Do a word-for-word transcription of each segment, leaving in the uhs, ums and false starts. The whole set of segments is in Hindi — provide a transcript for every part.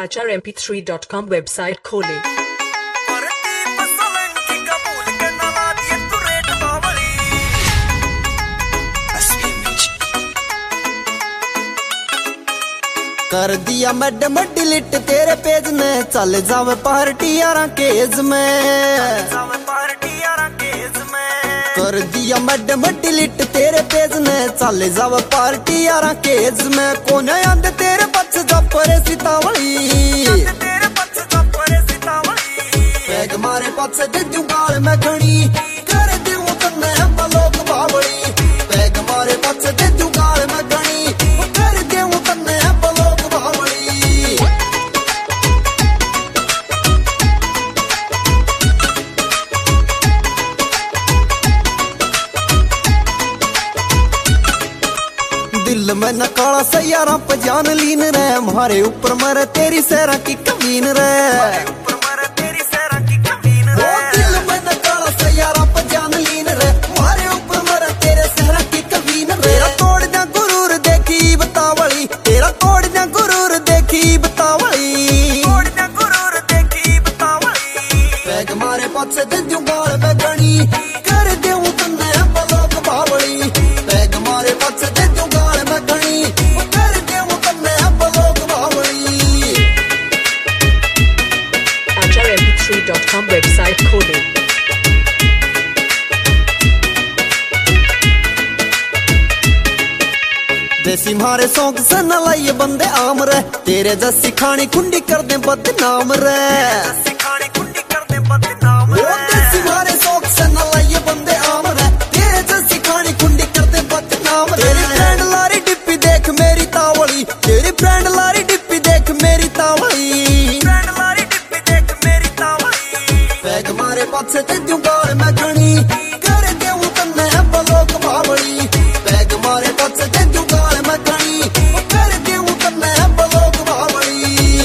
H R M P three dot com website खोले। कर दिया मैडम डिलीट तेरे पेज में, चल जावे पार्टी यारा केज में। कर दिया मैडम डिलीट तेरे पेज में, चल जावे पार्टी यारा केज में। कोने आंद तेरे बच जा परे सीतावली, पैग मारे पछ दे दूं गाल में घणी, कर दूं तन्ने बलोक बावली। पैग मारे पछ दे दूं गाल में घणी, कर दूं तन्ने बलोक बावली। दिल में न काला सैयारा पे जान लीन रे, मारे ऊपर मरे तेरी सैरा की कमीन रे। पछ दे दूं गाल में घणी, कर दूं तन्ने बलोक बावली। पैग मारे पछ दे दूं गाल में घणी, कर दूं तन्ने बलोक बावली। H R M P three dot com website खोले। देसी मारे सौंक से न लाइए बंदे आम रे, तेरे जैसी खानी खुंडी कर दे बदनाम रे। तेरी फ्रेंड लारी डिप्पी देख मेरी तावली, तेरी फ्रेंड लारी डिप्पी देख मेरी तावली। पैग मारे पछ दे दूं गाल में घणी, कर दूं तन्ने बलोक बावली। पैग मारे पछ दे दूं गाल में घणी, कर दूं तन्ने बलोक बावली।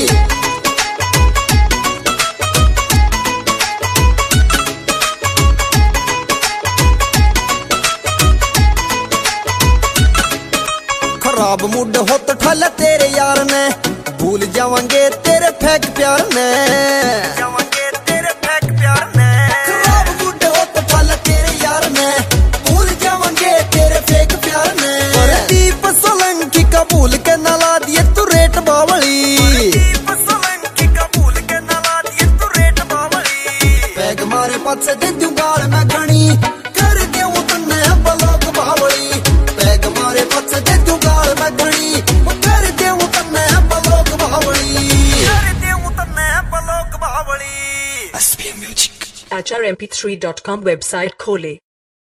खराब मूड हो तो ठल तेरे यार ने, भूल जावांगे तेरे फेक प्यार ने। खराब मूड हो तो ठल तेरे यार ने, भूल जावांगे तेरे फेक प्यार ने। प्रदीप सोलंकी का भूल के न ला दिए तू रेट बावली। पैग मारे पछ दे दूं गाल में घणी, कर दूं तन्ने बलोक बावली। पैग मारे पछ दे दूं गाल में घणी, कर दूं तन्ने बलोक बावली। H R M P three dot com website खोले।